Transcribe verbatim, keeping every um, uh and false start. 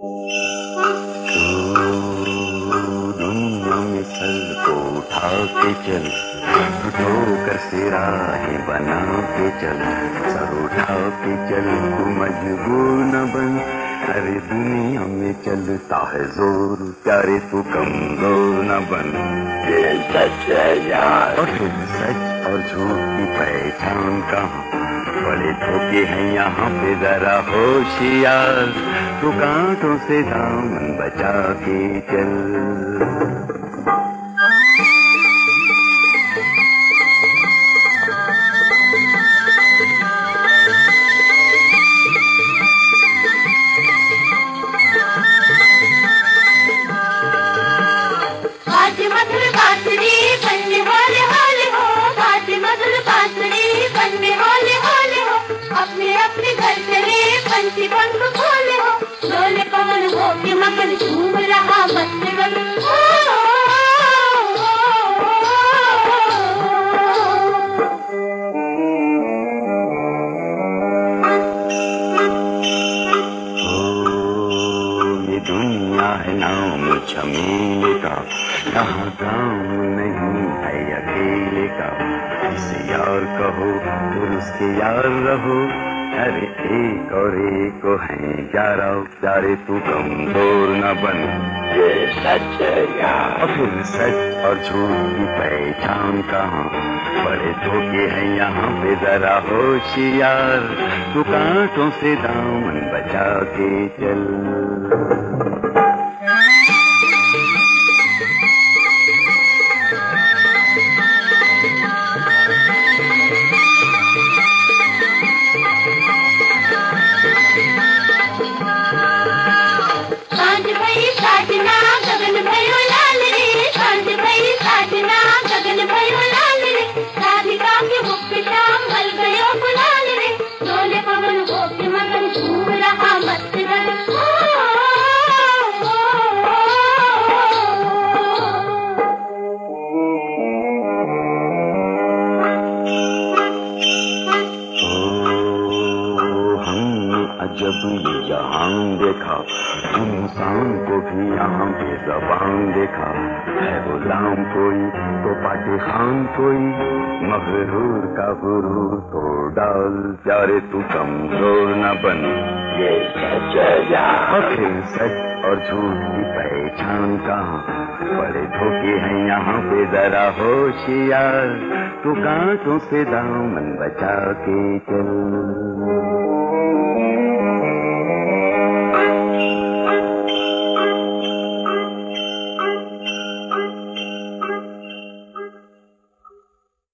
दुनिया में सर को उठा के चल, ठोकर से राहें बना के चल, सर उठा के चल, तू मजबूर न बन। अरे दुनिया में चलता है जोर, प्यारे तू कमजोर न बन। ये सच है यार, और फिर सच और झूठ की पहचान कहाँ, बड़े धोखे हैं यहाँ पे जरा होशियार। तू कांटों से दामन बचा के चल। अपने घर चले पंछी पंख खोले हो, डोले पवन हो के मगन झूम रहा मस्त ये दुनिया है नाम झमेले का, यहाँ काम नहीं है अकेले का। इसे यार कहो फिर उसके यार रहो, अरे एक और एक को है ग्यारह, प्यारे तू कमजोर न बन। ये सच है यार, और फिर सच और झूठ की पहचान कहाँ, बड़े धोखे हैं यहाँ पे जरा होशियार। तू कांटों से दामन बचा के चल। जब ये जहां देखा, इंसान को भी यहाँ पे जबान देखा। है गुलाम कोई तो पाटे खान कोई, मगरूर का गुरूर तो डाल, प्यारे तू कमजोर न बन। ये सच है यार, और फिर सच और झूठ की पहचान कहाँ, बड़े धोखे हैं यहाँ पे जरा होशियार। तू कांटों से दामन बचा के चल।